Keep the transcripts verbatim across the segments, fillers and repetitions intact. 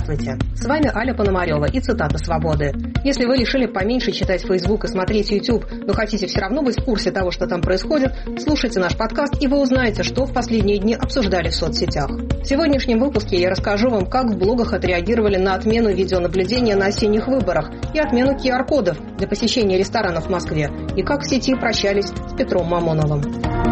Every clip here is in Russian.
Здравствуйте, с вами Аля Пономарева и цитата «Свободы». Если вы решили поменьше читать Facebook и смотреть YouTube, но хотите все равно быть в курсе того, что там происходит, слушайте наш подкаст, и вы узнаете, что в последние дни обсуждали в соцсетях. В сегодняшнем выпуске я расскажу вам, как в блогах отреагировали на отмену видеонаблюдения на осенних выборах и отмену ку ар-кодов для посещения ресторанов в Москве, и как в сети прощались с Петром Мамоновым.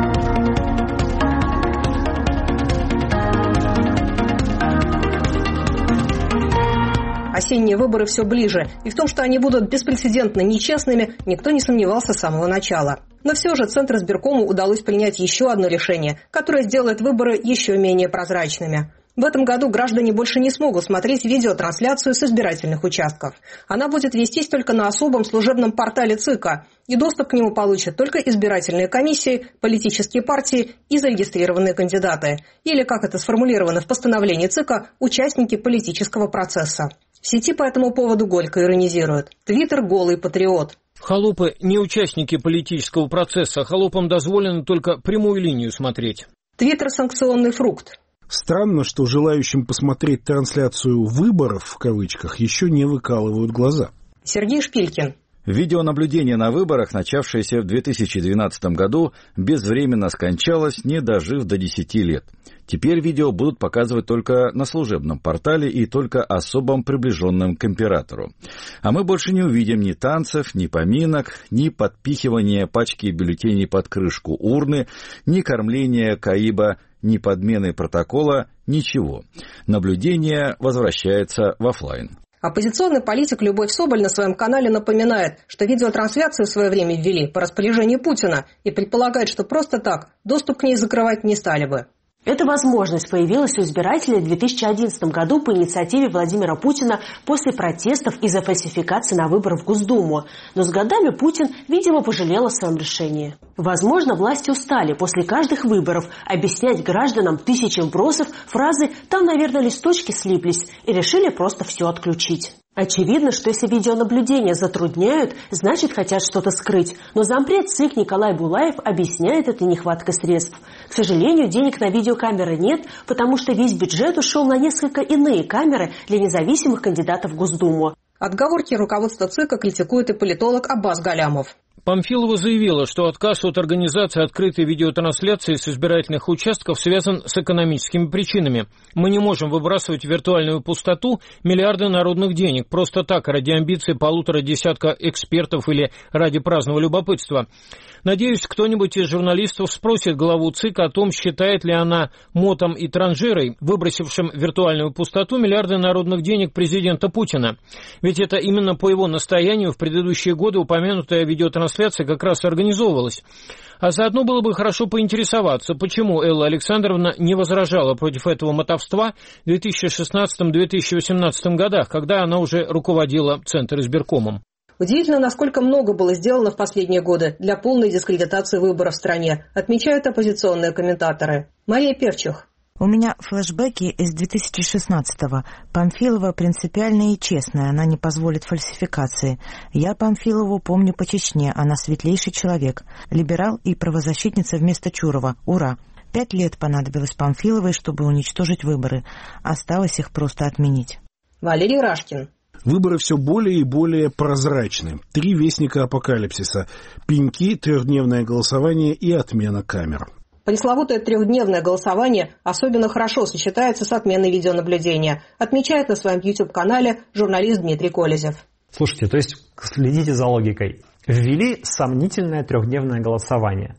Осенние выборы все ближе, и в том, что они будут беспрецедентно нечестными, никто не сомневался с самого начала. Но все же Центризбиркому удалось принять еще одно решение, которое сделает выборы еще менее прозрачными. В этом году граждане больше не смогут смотреть видеотрансляцию с избирательных участков. Она будет вестись только на особом служебном портале ЦИКа, и доступ к нему получат только избирательные комиссии, политические партии и зарегистрированные кандидаты, или, как это сформулировано в постановлении ЦИКа, участники политического процесса. В сети по этому поводу горько иронизируют. Твиттер голый патриот. Холопы не участники политического процесса, холопам дозволено только прямую линию смотреть. Твиттер санкционный фрукт. Странно, что желающим посмотреть трансляцию «выборов» в кавычках еще не выкалывают глаза. Сергей Шпилькин. Видеонаблюдение на выборах, начавшееся в две тысячи двенадцатом году, безвременно скончалось, не дожив до десяти лет. Теперь видео будут показывать только на служебном портале и только особым приближенным к императору. А мы больше не увидим ни танцев, ни поминок, ни подпихивания пачки бюллетеней под крышку урны, ни кормления каиба, ни подмены протокола, ничего. Наблюдение возвращается в офлайн. Оппозиционный политик Любовь Соболь на своем канале напоминает, что видеотрансляцию в свое время ввели по распоряжению Путина и предполагает, что просто так доступ к ней закрывать не стали бы. Эта возможность появилась у избирателей в две тысячи одиннадцатом году по инициативе Владимира Путина после протестов из-за фальсификации на выборы в Госдуму. Но с годами Путин, видимо, пожалел о своем решении. Возможно, власти устали после каждых выборов объяснять гражданам тысячи вбросов фразы «там, наверное, листочки слиплись» и решили просто все отключить. Очевидно, что если видеонаблюдение затрудняют, значит хотят что-то скрыть. Но зампред ЦИК Николай Булаев объясняет это нехваткой средств. К сожалению, денег на видеокамеры нет, потому что весь бюджет ушел на несколько иные камеры для независимых кандидатов в Госдуму. Отговорки руководства ЦИКа критикует и политолог Аббас Галямов. Памфилова заявила, что отказ от организации открытой видеотрансляции с избирательных участков связан с экономическими причинами. Мы не можем выбрасывать в виртуальную пустоту миллиарды народных денег просто так, ради амбиций полутора десятка экспертов или ради праздного любопытства. Надеюсь, кто-нибудь из журналистов спросит главу ЦИК о том, считает ли она мотом и транжирой, выбросившим в виртуальную пустоту миллиарды народных денег президента Путина. Ведь это именно по его настоянию в предыдущие годы упомянутая видеотрансляция как раз организовывалась. А заодно было бы хорошо поинтересоваться, почему Элла Александровна не возражала против этого мотовства в две тысячи шестнадцатом — две тысячи восемнадцатом годах, когда она уже руководила Центризбиркомом. Удивительно, насколько много было сделано в последние годы для полной дискредитации выборов в стране, отмечают оппозиционные комментаторы. Мария Перчих. У меня флешбеки из две тысячи шестнадцатого. Памфилова принципиальная и честная, она не позволит фальсификации. Я Памфилову помню по Чечне, она светлейший человек. Либерал и правозащитница вместо Чурова. Ура! Пять лет понадобилось Памфиловой, чтобы уничтожить выборы. Осталось их просто отменить. Валерий Рашкин. Выборы все более и более прозрачны. Три вестника апокалипсиса. Пеньки, трехдневное голосование и отмена камер. Пресловутое трехдневное голосование особенно хорошо сочетается с отменой видеонаблюдения, отмечает на своем YouTube-канале журналист Дмитрий Колезев. Слушайте, то есть следите за логикой. Ввели сомнительное трехдневное голосование.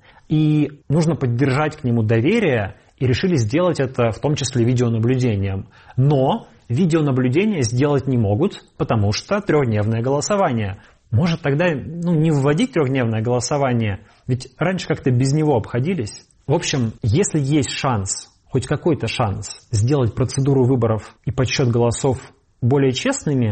И нужно поддержать к нему доверие, и решили сделать это в том числе видеонаблюдением. Но видеонаблюдение сделать не могут, потому что трехдневное голосование. Может тогда ну, не вводить трехдневное голосование, ведь раньше как-то без него обходились. В общем, если есть шанс, хоть какой-то шанс, сделать процедуру выборов и подсчет голосов более честными,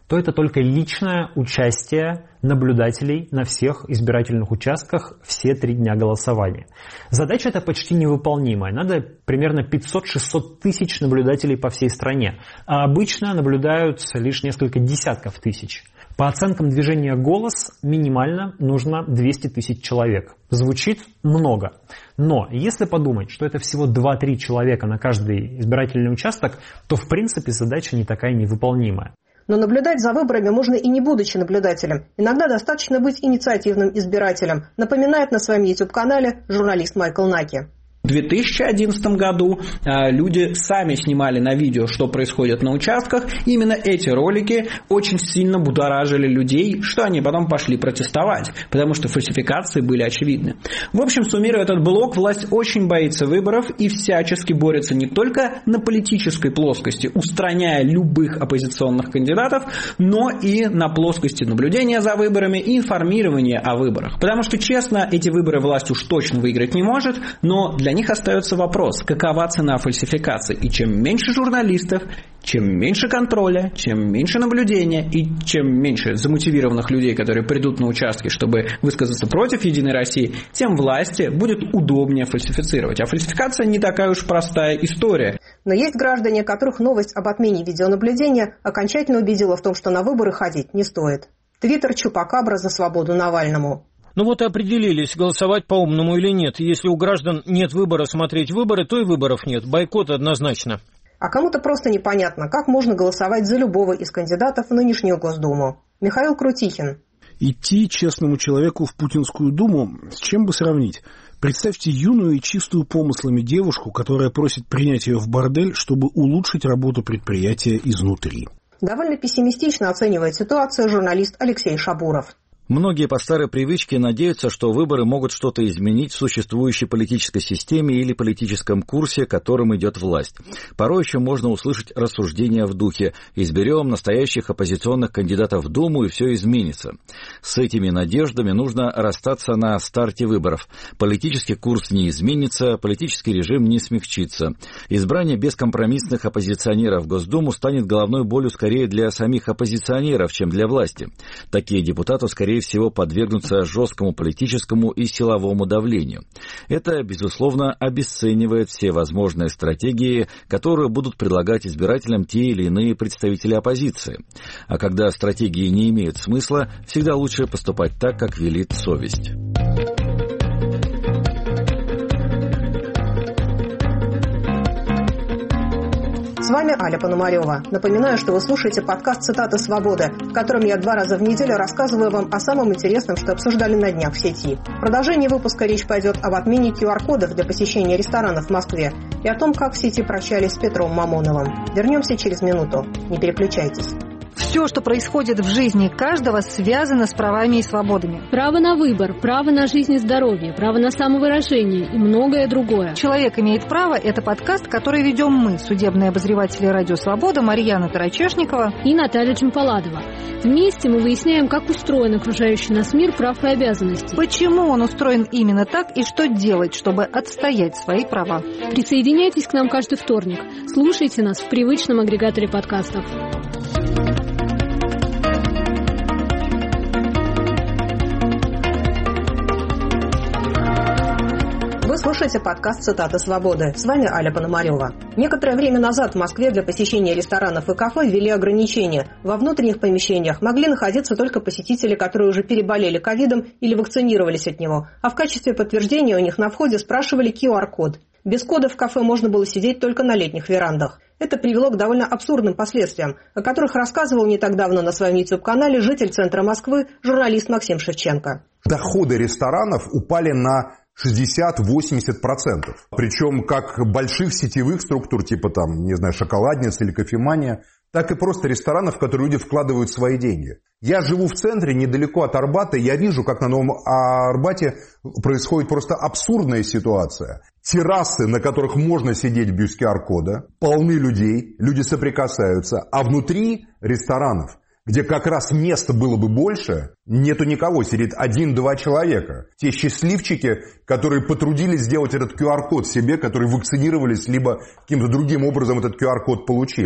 то это только личное участие наблюдателей на всех избирательных участках все три дня голосования. Задача эта почти невыполнимая. Надо примерно пятьсот-шестьсот тысяч наблюдателей по всей стране, а обычно наблюдаются лишь несколько десятков тысяч. По оценкам движения «Голос» минимально нужно двести тысяч человек. Звучит много. Но если подумать, что это всего два-три человека на каждый избирательный участок, то в принципе задача не такая невыполнимая. Но наблюдать за выборами можно и не будучи наблюдателем. Иногда достаточно быть инициативным избирателем, напоминает на своем YouTube-канале журналист Майкл Наки. В две тысячи одиннадцатом году э, люди сами снимали на видео, что происходит на участках. И именно эти ролики очень сильно будоражили людей, что они потом пошли протестовать, потому что фальсификации были очевидны. В общем, суммируя этот блок, власть очень боится выборов и всячески борется не только на политической плоскости, устраняя любых оппозиционных кандидатов, но и на плоскости наблюдения за выборами и информирования о выборах. Потому что, честно, эти выборы власть уж точно выиграть не может, но для них остается вопрос, какова цена фальсификации. И чем меньше журналистов, чем меньше контроля, чем меньше наблюдения и чем меньше замотивированных людей, которые придут на участки, чтобы высказаться против «Единой России», тем власти будет удобнее фальсифицировать. А фальсификация не такая уж простая история. Но есть граждане, которых новость об отмене видеонаблюдения окончательно убедила в том, что на выборы ходить не стоит. Твиттер Чупакабра за свободу Навальному. Ну вот и определились, голосовать по-умному или нет. Если у граждан нет выбора смотреть выборы, то и выборов нет. Бойкот однозначно. А кому-то просто непонятно, как можно голосовать за любого из кандидатов в нынешнюю Госдуму. Михаил Крутихин. Идти честному человеку в Путинскую Думу с чем бы сравнить? Представьте юную и чистую помыслами девушку, которая просит принять ее в бордель, чтобы улучшить работу предприятия изнутри. Довольно пессимистично оценивает ситуацию журналист Алексей Шабуров. Многие по старой привычке надеются, что выборы могут что-то изменить в существующей политической системе или политическом курсе, которым идет власть. Порой еще можно услышать рассуждения в духе «изберем настоящих оппозиционных кандидатов в Думу, и все изменится». С этими надеждами нужно расстаться на старте выборов. Политический курс не изменится, политический режим не смягчится. Избрание бескомпромиссных оппозиционеров в Госдуму станет головной болью скорее для самих оппозиционеров, чем для власти. Такие депутаты скорее всего подвергнутся жесткому политическому и силовому давлению. Это, безусловно, обесценивает все возможные стратегии, которые будут предлагать избирателям те или иные представители оппозиции. А когда стратегии не имеют смысла, всегда лучше поступать так, как велит совесть. С вами Аля Пономарева. Напоминаю, что вы слушаете подкаст «Цитаты свободы», в котором я два раза в неделю рассказываю вам о самом интересном, что обсуждали на днях в сети. В продолжении выпуска речь пойдет об отмене ку ар кодов для посещения ресторанов в Москве и о том, как в сети прощались с Петром Мамоновым. Вернемся через минуту. Не переключайтесь. Все, что происходит в жизни каждого, связано с правами и свободами. Право на выбор, право на жизнь и здоровье, право на самовыражение и многое другое. «Человек имеет право» — это подкаст, который ведем мы, судебные обозреватели «Радио Свобода» Марьяна Тарачешникова и Наталья Джампаладова. Вместе мы выясняем, как устроен окружающий нас мир прав и обязанностей. Почему он устроен именно так и что делать, чтобы отстоять свои права. Присоединяйтесь к нам каждый вторник. Слушайте нас в привычном агрегаторе подкастов. Вы слушаете подкаст «Цитаты свободы». С вами Аля Пономарева. Некоторое время назад в Москве для посещения ресторанов и кафе ввели ограничения. Во внутренних помещениях могли находиться только посетители, которые уже переболели ковидом или вакцинировались от него, а в качестве подтверждения у них на входе спрашивали ку ар код. Без кода в кафе можно было сидеть только на летних верандах. Это привело к довольно абсурдным последствиям, о которых рассказывал не так давно на своем YouTube-канале житель центра Москвы, журналист Максим Шевченко. Доходы ресторанов упали на шестьдесят-восемьдесят процентов. Причем как больших сетевых структур, типа там, не знаю, шоколадница или кофемания, так и просто ресторанов, в которые люди вкладывают свои деньги. Я живу в центре, недалеко от Арбата, и я вижу, как на Новом Арбате происходит просто абсурдная ситуация. Террасы, на которых можно сидеть без ку ар кода, полны людей, люди соприкасаются, а внутри ресторанов, где как раз места было бы больше, нету никого, сидит один-два человека. Те счастливчики, которые потрудились сделать этот ку ар код себе, которые вакцинировались, либо каким-то другим образом этот ку ар код получили.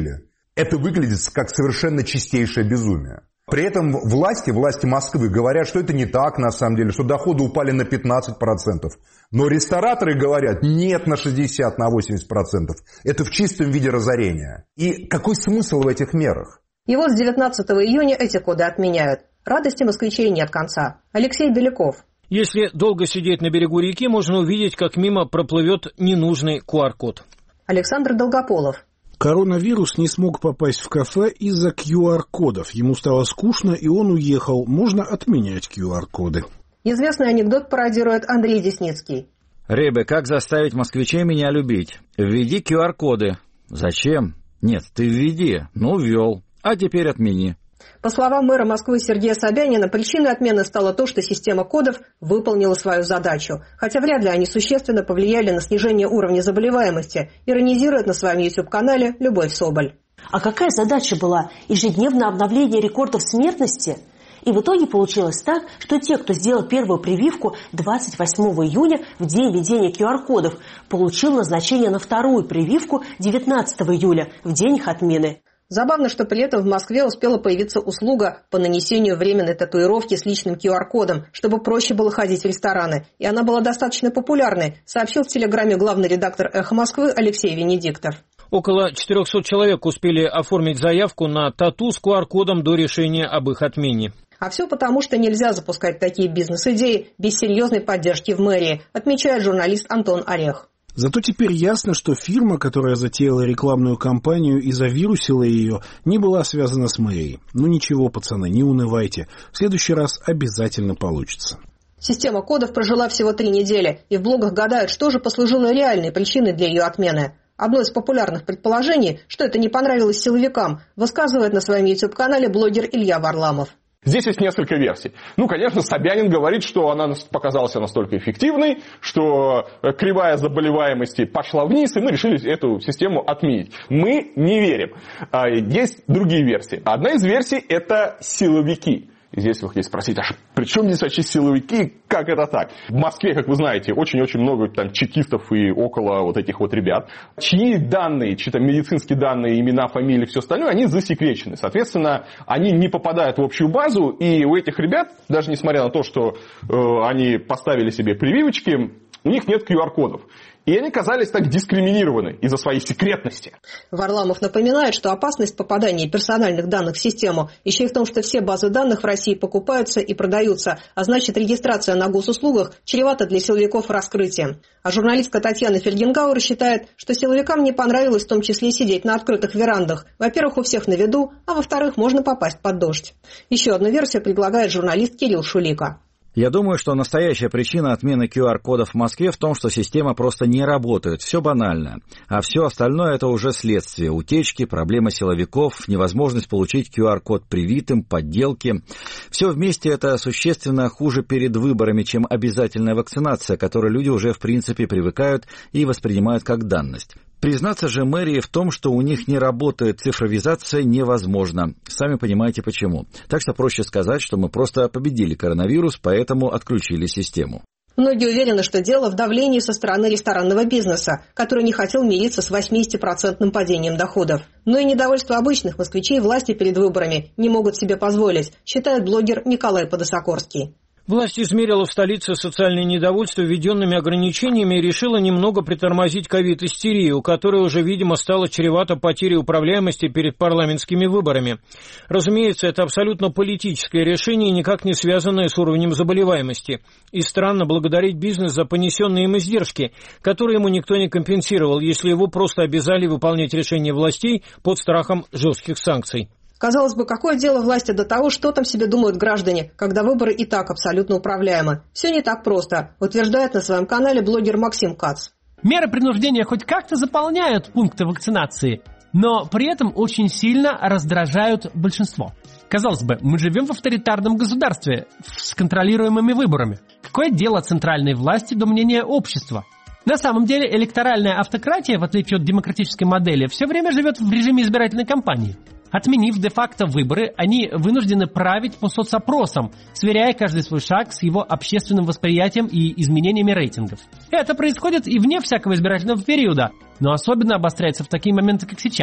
Это выглядит как совершенно чистейшее безумие. При этом власти, власти Москвы говорят, что это не так на самом деле, что доходы упали на пятнадцать процентов. Но рестораторы говорят, нет, на шестьдесят, на восемьдесят процентов. Это в чистом виде разорения. И какой смысл в этих мерах? И вот с девятнадцатого июня эти коды отменяют. Радости москвичей нет конца. Алексей Беляков. Если долго сидеть на берегу реки, можно увидеть, как мимо проплывет ненужный ку ар код. Александр Долгополов. Коронавирус не смог попасть в кафе из-за ку ар кодов. Ему стало скучно, и он уехал. Можно отменять ку ар коды. Известный анекдот пародирует Андрей Десницкий. Ребе, как заставить москвичей меня любить? Введи ку ар коды. Зачем? Нет, ты введи. Ну, ввел. А теперь отмени. По словам мэра Москвы Сергея Собянина, причиной отмены стало то, что система кодов выполнила свою задачу. Хотя вряд ли они существенно повлияли на снижение уровня заболеваемости, иронизирует на своем ютуб-канале Любовь Соболь. А какая задача была? Ежедневное обновление рекордов смертности? И в итоге получилось так, что те, кто сделал первую прививку двадцать восьмого июня, в день введения ку ар кодов, получил назначение на вторую прививку девятнадцатого июля, в день их отмены. Забавно, что при этом в Москве успела появиться услуга по нанесению временной татуировки с личным ку ар кодом, чтобы проще было ходить в рестораны. И она была достаточно популярной, сообщил в Телеграме главный редактор «Эхо Москвы» Алексей Венедиктов. Около четырехсот человек успели оформить заявку на тату с ку ар кодом до решения об их отмене. А все потому, что нельзя запускать такие бизнес-идеи без серьезной поддержки в мэрии, отмечает журналист Антон Орех. Зато теперь ясно, что фирма, которая затеяла рекламную кампанию и завирусила ее, не была связана с мэрией. Ну ничего, пацаны, не унывайте. В следующий раз обязательно получится. Система кодов прожила всего три недели, и в блогах гадают, что же послужило реальной причиной для ее отмены. Одно из популярных предположений, что это не понравилось силовикам, высказывает на своем ютуб-канале блогер Илья Варламов. Здесь есть несколько версий. Ну, конечно, Собянин говорит, что она показалась настолько эффективной, что кривая заболеваемости пошла вниз, и мы решили эту систему отменить. Мы не верим. Есть другие версии. Одна из версий – это силовики. И здесь вы хотите спросить, а при чем здесь вообще силовики, как это так? В Москве, как вы знаете, очень-очень много там чекистов и около вот этих вот ребят, чьи данные, чьи там медицинские данные, имена, фамилии, все остальное, они засекречены. Соответственно, они не попадают в общую базу, и у этих ребят, даже несмотря на то, что э, они поставили себе прививочки, у них нет ку ар кодов. И они казались так дискриминированы из-за своей секретности. Варламов напоминает, что опасность попадания персональных данных в систему еще и в том, что все базы данных в России покупаются и продаются, а значит регистрация на госуслугах чревата для силовиков раскрытием. А журналистка Татьяна Фельгенгауэр считает, что силовикам не понравилось в том числе сидеть на открытых верандах. Во-первых, у всех на виду, а во-вторых, можно попасть под дождь. Еще одну версию предлагает журналист Кирилл Шулика. Я думаю, что настоящая причина отмены ку ар кодов в Москве в том, что система просто не работает. Все банально. А все остальное – это уже следствие. Утечки, проблема силовиков, невозможность получить ку ар код привитым, подделки. Все вместе это существенно хуже перед выборами, чем обязательная вакцинация, к которой люди уже в принципе привыкают и воспринимают как данность. Признаться же мэрии в том, что у них не работает цифровизация, невозможно. Сами понимаете почему. Так что проще сказать, что мы просто победили коронавирус, поэтому отключили систему. Многие уверены, что дело в давлении со стороны ресторанного бизнеса, который не хотел мириться с восьмидесятипроцентным падением доходов. Но и недовольство обычных москвичей власти перед выборами не могут себе позволить, считает блогер Николай Подосокорский. Власть измерила в столице социальное недовольство введенными ограничениями и решила немного притормозить ковид-истерию, которая уже, видимо, стала чревата потерей управляемости перед парламентскими выборами. Разумеется, это абсолютно политическое решение, никак не связанное с уровнем заболеваемости. И странно благодарить бизнес за понесенные им издержки, которые ему никто не компенсировал, если его просто обязали выполнять решения властей под страхом жестких санкций. Казалось бы, какое дело власти до того, что там себе думают граждане, когда выборы и так абсолютно управляемы. Все не так просто, утверждает на своем канале блогер Максим Кац. Меры принуждения хоть как-то заполняют пункты вакцинации, но при этом очень сильно раздражают большинство. Казалось бы, мы живем в авторитарном государстве с контролируемыми выборами. Какое дело центральной власти до мнения общества? На самом деле электоральная автократия, в отличие от демократической модели, все время живет в режиме избирательной кампании. Отменив де-факто выборы, они вынуждены править по соцопросам, сверяя каждый свой шаг с его общественным восприятием и изменениями рейтингов. Это происходит и вне всякого избирательного периода, но особенно обостряется в такие моменты, как сейчас.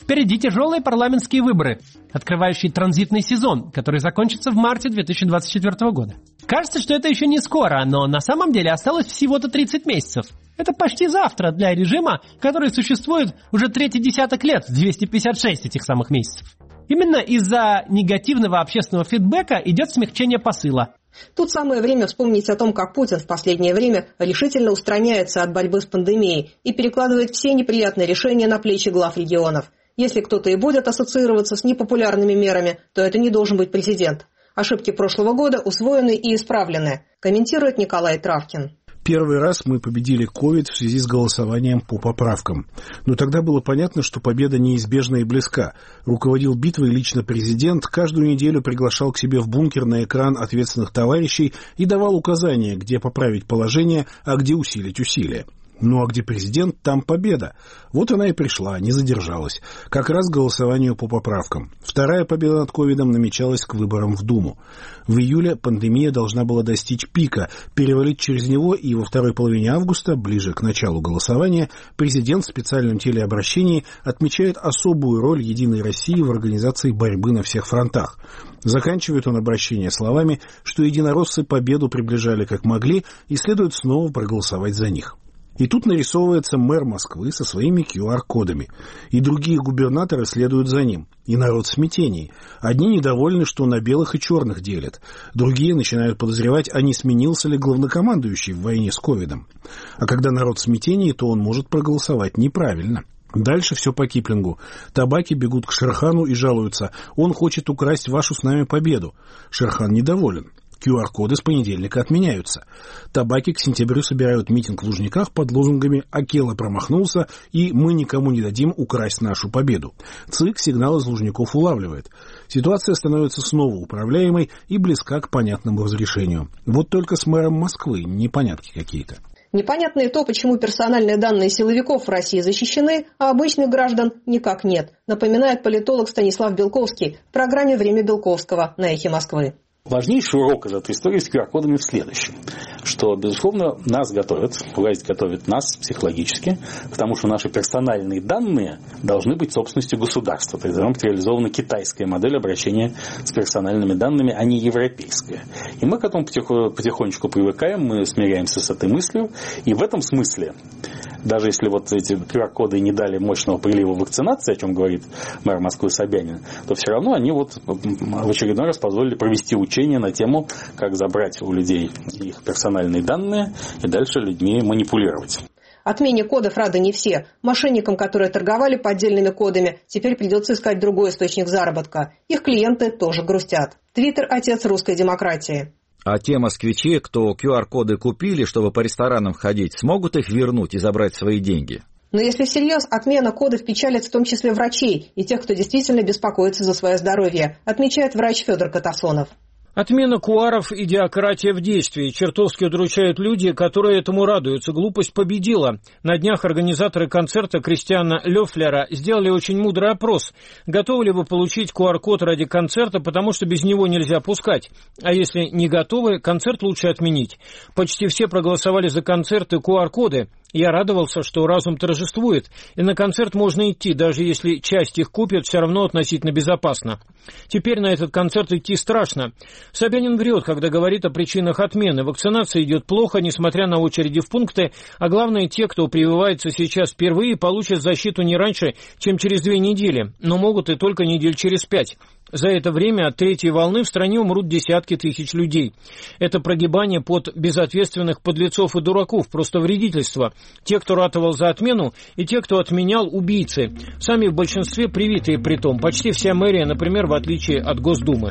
Впереди тяжелые парламентские выборы, открывающие транзитный сезон, который закончится в марте две тысячи двадцать четвёртого года. Кажется, что это еще не скоро, но на самом деле осталось всего-то тридцать месяцев. Это почти завтра для режима, который существует уже третий десяток лет, двести пятьдесят шесть этих самых месяцев. Именно из-за негативного общественного фидбэка идет смягчение посыла. Тут самое время вспомнить о том, как Путин в последнее время решительно устраняется от борьбы с пандемией и перекладывает все неприятные решения на плечи глав регионов. Если кто-то и будет ассоциироваться с непопулярными мерами, то это не должен быть президент. Ошибки прошлого года усвоены и исправлены, комментирует Николай Травкин. Первый раз мы победили ковид в связи с голосованием по поправкам. Но тогда было понятно, что победа неизбежна и близка. Руководил битвой лично президент, каждую неделю приглашал к себе в бункер на экран ответственных товарищей и давал указания, где поправить положение, а где усилить усилия. Ну а где президент, там победа. Вот она и пришла, не задержалась. Как раз к голосованию по поправкам. Вторая победа над ковидом намечалась к выборам в Думу. В июле пандемия должна была достичь пика, перевалить через него, и во второй половине августа, ближе к началу голосования, президент в специальном телеобращении отмечает особую роль «Единой России» в организации борьбы на всех фронтах. Заканчивает он обращение словами, что единороссы победу приближали как могли и следует снова проголосовать за них. И тут нарисовывается мэр Москвы со своими ку ар-кодами. И другие губернаторы следуют за ним. И народ в смятении. Одни недовольны, что на белых и черных делят. Другие начинают подозревать, а не сменился ли главнокомандующий в войне с ковидом. А когда народ в смятении, то он может проголосовать неправильно. Дальше все по Киплингу. Табаки бегут к Шерхану и жалуются. Он хочет украсть вашу с нами победу. Шерхан недоволен. ку ар-коды с понедельника отменяются. Табаки к сентябрю собирают митинг в Лужниках под лозунгами «Акела промахнулся» и «Мы никому не дадим украсть нашу победу». ЦИК сигнал из Лужников улавливает. Ситуация становится снова управляемой и близка к понятному разрешению. Вот только с мэром Москвы непонятки какие-то. Непонятно и то, почему персональные данные силовиков в России защищены, а обычных граждан никак нет, напоминает политолог Станислав Белковский в программе «Время Белковского» на «Эхе Москвы». Важнейший урок из этой истории с ку ар-кодами в следующем, что, безусловно, нас готовят, власть готовит нас психологически, потому что наши персональные данные должны быть собственностью государства. То есть должна быть реализована китайская модель обращения с персональными данными, а не европейская. И мы к этому потихонечку привыкаем, мы смиряемся с этой мыслью, и в этом смысле, даже если вот эти ку ар-коды не дали мощного прилива вакцинации, о чем говорит мэр Москвы Собянин, то все равно они вот в очередной раз позволили провести учение на тему, как забрать у людей их персональные данные и дальше людьми манипулировать. Отмене кодов рады не все. Мошенникам, которые торговали поддельными кодами, теперь придется искать другой источник заработка. Их клиенты тоже грустят. Твиттер – отец русской демократии. А те москвичи, кто ку ар-коды купили, чтобы по ресторанам ходить, смогут их вернуть и забрать свои деньги? Но если всерьез, отмена кодов печалит в том числе врачей и тех, кто действительно беспокоится за свое здоровье, отмечает врач Федор Катасонов. Отмена куаров и диократия в действии. Чертовски удручают люди, которые этому радуются. Глупость победила. На днях организаторы концерта Кристиана Лёфлера сделали очень мудрый опрос. Готовы ли вы получить ку ар-код ради концерта, потому что без него нельзя пускать? А если не готовы, концерт лучше отменить. Почти все проголосовали за концерты ку ар-коды. Я радовался, что разум торжествует, и на концерт можно идти, даже если часть их купят, все равно относительно безопасно. Теперь на этот концерт идти страшно. Собянин врет, когда говорит о причинах отмены. Вакцинация идет плохо, несмотря на очереди в пункты, а главное, те, кто прививается сейчас впервые, получат защиту не раньше, чем через две недели, но могут и только недель через пять. За это время от третьей волны в стране умрут десятки тысяч людей. Это прогибание под безответственных подлецов и дураков, просто вредительство. Те, кто ратовал за отмену, и те, кто отменял, убийцы. Сами в большинстве привитые притом. Почти вся мэрия, например, в отличие от Госдумы.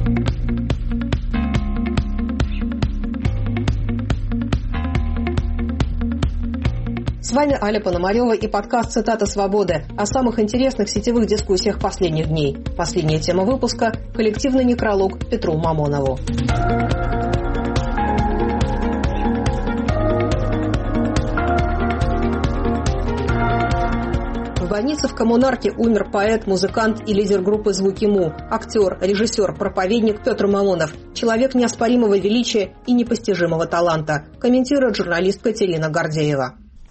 С вами Аля Пономарева и подкаст «Цитата свободы» о самых интересных сетевых дискуссиях последних дней. Последняя тема выпуска – коллективный некролог Петру Мамонову. В больнице в Коммунарке умер поэт, музыкант и лидер группы «Звуки Му», актер, режиссер, проповедник Петр Мамонов, человек неоспоримого величия и непостижимого таланта, комментирует журналистка Терина Гордеева.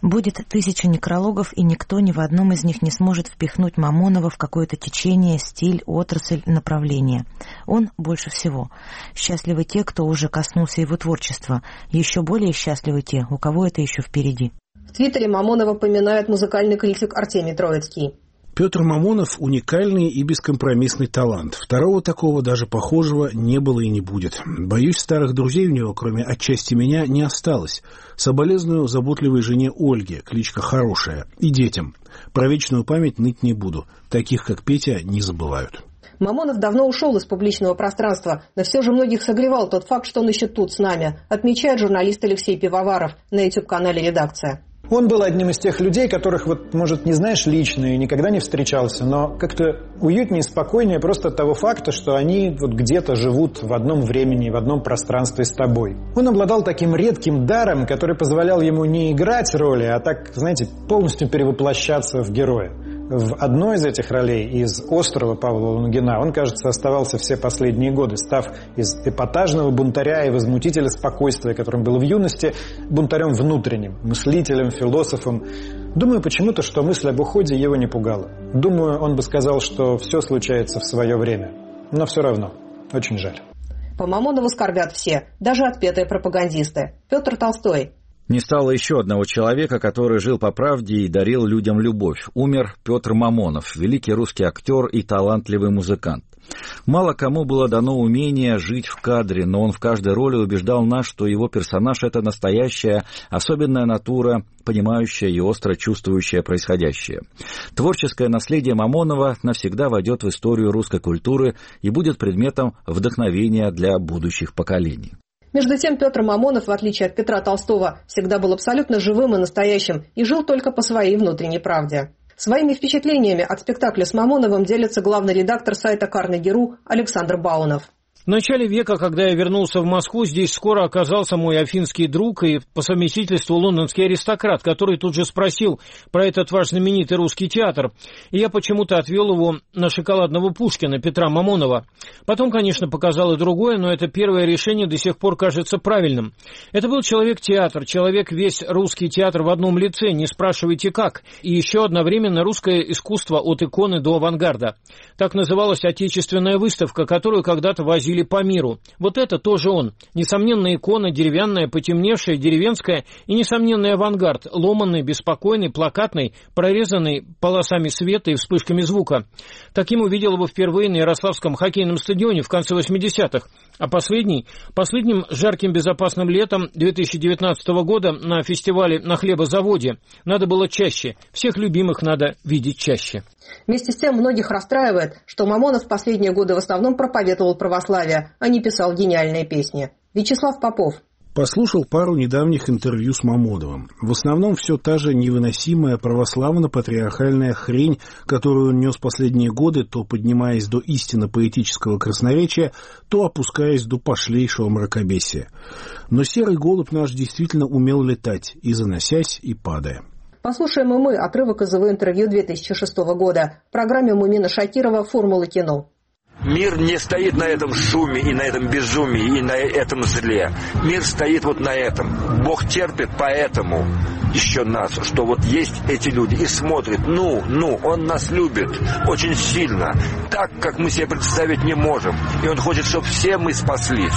Будет тысяча некрологов, и никто ни в одном из них не сможет впихнуть Мамонова в какое-то течение, стиль, отрасль, направление. Он больше всего. Счастливы те, кто уже коснулся его творчества. Еще более счастливы те, у кого это еще впереди. В Твиттере Мамонова поминает музыкальный критик Артемий Троицкий. Петр Мамонов – уникальный и бескомпромиссный талант. Второго такого, даже похожего, не было и не будет. Боюсь, старых друзей у него, кроме отчасти меня, не осталось. Соболезную заботливой жене Ольге, кличка Хорошая, и детям. Про вечную память ныть не буду. Таких, как Петя, не забывают. Мамонов давно ушел из публичного пространства, но все же многих согревал тот факт, что он еще тут с нами, отмечает журналист Алексей Пивоваров на ютуб-канале «Редакция». Он был одним из тех людей, которых, вот, может, не знаешь лично и никогда не встречался, но как-то уютнее и спокойнее просто от того факта, что они вот где-то живут в одном времени, в одном пространстве с тобой. Он обладал таким редким даром, который позволял ему не играть роли, а так, знаете, полностью перевоплощаться в героя. В одной из этих ролей, из «Острова» Павла Лунгина, он, кажется, оставался все последние годы, став из эпатажного бунтаря и возмутителя спокойствия, которым был в юности, бунтарем внутренним, мыслителем, философом. Думаю почему-то, что мысль об уходе его не пугала. Думаю, он бы сказал, что все случается в свое время. Но все равно, очень жаль. По Мамонову скорбят все, даже отпетые пропагандисты. Петр Толстой. Не стало еще одного человека, который жил по правде и дарил людям любовь. Умер Петр Мамонов, великий русский актер и талантливый музыкант. Мало кому было дано умение жить в кадре, но он в каждой роли убеждал нас, что его персонаж — это настоящая, особенная натура, понимающая и остро чувствующая происходящее. Творческое наследие Мамонова навсегда войдет в историю русской культуры и будет предметом вдохновения для будущих поколений. Между тем, Петр Мамонов, в отличие от Петра Толстого, всегда был абсолютно живым и настоящим и жил только по своей внутренней правде. Своими впечатлениями от спектакля с Мамоновым делится главный редактор сайта Carnegie.ru Александр Баунов. В начале века, когда я вернулся в Москву, здесь скоро оказался мой афинский друг и по совместительству лондонский аристократ, который тут же спросил про этот ваш знаменитый русский театр. И я почему-то отвел его на шоколадного Пушкина Петра Мамонова. Потом, конечно, показал и другое, но это первое решение до сих пор кажется правильным. Это был человек-театр, человек весь русский театр в одном лице, не спрашивайте как. И еще одновременно русское искусство от иконы до авангарда. Так называлась отечественная выставка, которую когда-то возили по миру. Вот это тоже он. Несомненно, икона, деревянная, потемневшая, деревенская и, несомненный авангард, ломанный, беспокойный, плакатный, прорезанный полосами света и вспышками звука. Таким увидел его впервые на Ярославском хоккейном стадионе в конце восьмидесятых. А последний, последним жарким безопасным летом две тысячи девятнадцатого года на фестивале на хлебозаводе. Надо было чаще. Всех любимых надо видеть чаще. Вместе с тем многих расстраивает, что Мамонов в последние годы в основном проповедовал православие, а не писал гениальные песни. Вячеслав Попов. Послушал пару недавних интервью с Мамоновым. В основном все та же невыносимая православно-патриархальная хрень, которую он нес последние годы, то поднимаясь до истинно поэтического красноречия, то опускаясь до пошлейшего мракобесия. Но серый голубь наш действительно умел летать, и заносясь, и падая. Послушаем и мы отрывок из его интервью две тысячи шестого года в программе Мумина Шакирова «Формулы кино». Мир не стоит на этом шуме и на этом безумии, и на этом зле. Мир стоит вот на этом. Бог терпит поэтому еще нас, что вот есть эти люди и смотрит, ну, ну, Он нас любит очень сильно, так, как мы себе представить не можем. И Он хочет, чтобы все мы спаслись.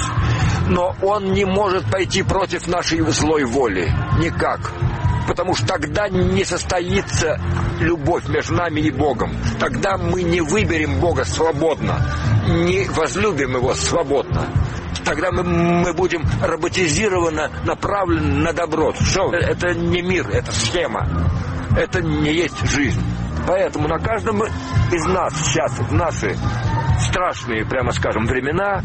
Но Он не может пойти против нашей злой воли. Никак. Потому что тогда не состоится любовь между нами и Богом. Тогда мы не выберем Бога свободно, не возлюбим Его свободно. Тогда мы, мы будем роботизированно направлены на добро. Что? Это не мир, это схема. Это не есть жизнь. Поэтому на каждом из нас сейчас, в наши страшные, прямо скажем, времена,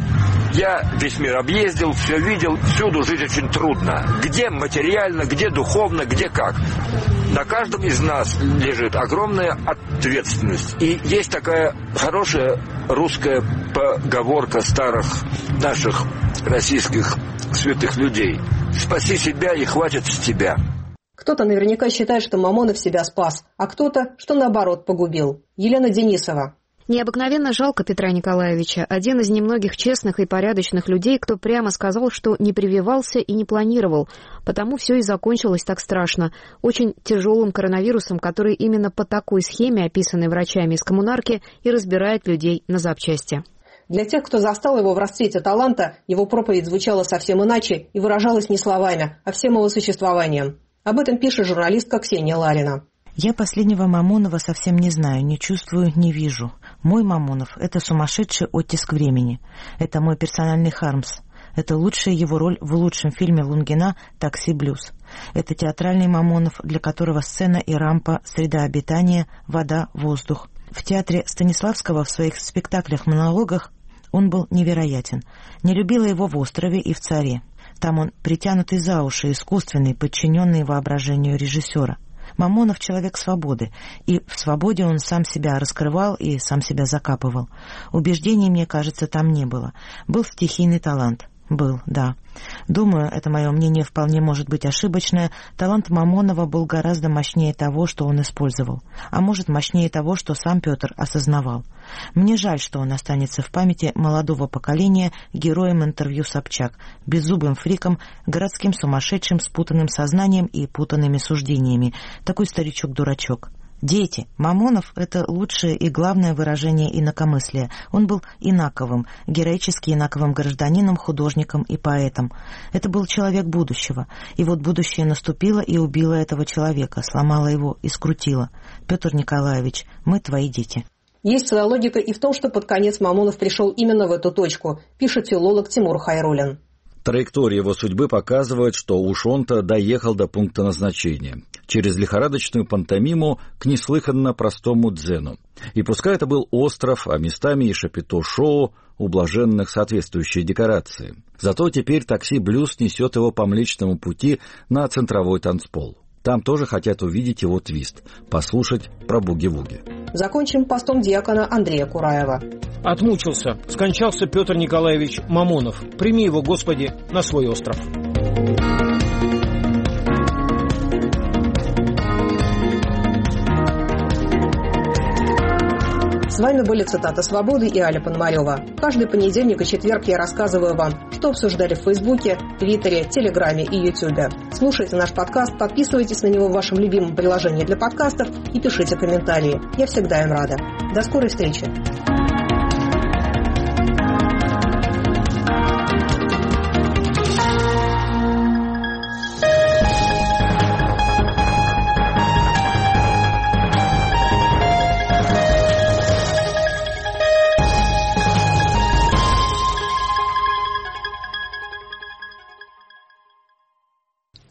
я весь мир объездил, все видел, всюду жить очень трудно. Где материально, где духовно, где как. На каждом из нас лежит огромная ответственность. И есть такая хорошая русская поговорка старых наших российских святых людей. «Спаси себя, и хватит с тебя». Кто-то наверняка считает, что Мамонов себя спас, а кто-то, что наоборот, погубил. Елена Денисова. Необыкновенно жалко Петра Николаевича, один из немногих честных и порядочных людей, кто прямо сказал, что не прививался и не планировал, потому все и закончилось так страшно, очень тяжелым коронавирусом, который именно по такой схеме, описанной врачами из коммунарки, и разбирает людей на запчасти. Для тех, кто застал его в расцвете таланта, его проповедь звучала совсем иначе и выражалась не словами, а всем его существованием. Об этом пишет журналистка Ксения Ларина. Я последнего Мамонова совсем не знаю, не чувствую, не вижу. Мой Мамонов – это сумасшедший оттиск времени. Это мой персональный Хармс. Это лучшая его роль в лучшем фильме Лунгина «Такси Блюз». Это театральный Мамонов, для которого сцена и рампа, среда обитания, вода, воздух. В театре Станиславского в своих спектаклях-монологах он был невероятен. Не любила его в «Острове» и в «Царе». Там он притянутый за уши, искусственный, подчиненный воображению режиссера. Мамонов — человек свободы, и в свободе он сам себя раскрывал и сам себя закапывал. Убеждений, мне кажется, там не было. Был стихийный талант. Был, да. Думаю, это мое мнение вполне может быть ошибочное, талант Мамонова был гораздо мощнее того, что он использовал. А может, мощнее того, что сам Петр осознавал. Мне жаль, что он останется в памяти молодого поколения героем интервью Собчак, беззубым фриком, городским сумасшедшим с путанным сознанием и путанными суждениями. Такой старичок-дурачок. Дети. Мамонов – это лучшее и главное выражение инакомыслия. Он был инаковым, героически инаковым гражданином, художником и поэтом. Это был человек будущего. И вот будущее наступило и убило этого человека, сломало его и скрутило. Петр Николаевич, мы твои дети. Есть своя логика и в том, что под конец Мамонов пришел именно в эту точку, пишет филолог Тимур Хайруллин. Траектория его судьбы показывает, что уж он-то доехал до пункта назначения, через лихорадочную пантомиму к неслыханно простому дзену. И пускай это был остров, а местами и шапито-шоу, у блаженных соответствующие декорации. Зато теперь «Такси Блюз» несет его по Млечному пути на центровой танцпол. Там тоже хотят увидеть его твист, послушать про буги-вуги. Закончим постом диакона Андрея Кураева. Отмучился, скончался Петр Николаевич Мамонов. Прими его, Господи, на свой остров. С вами были «Цитаты свободы» и Аля Пономарева. Каждый понедельник и четверг я рассказываю вам, что обсуждали в Фейсбуке, Твиттере, Телеграме и Ютубе. Слушайте наш подкаст, подписывайтесь на него в вашем любимом приложении для подкастов и пишите комментарии. Я всегда им рада. До скорой встречи.